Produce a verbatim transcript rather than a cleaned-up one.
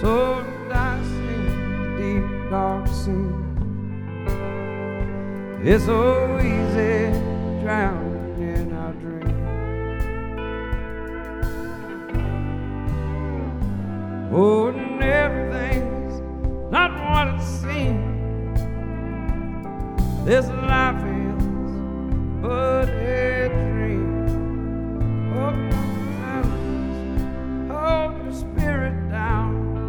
So I sing deep dark sea. It's so easy drowning in our dreams. Oh, and everything's not what it seems. This life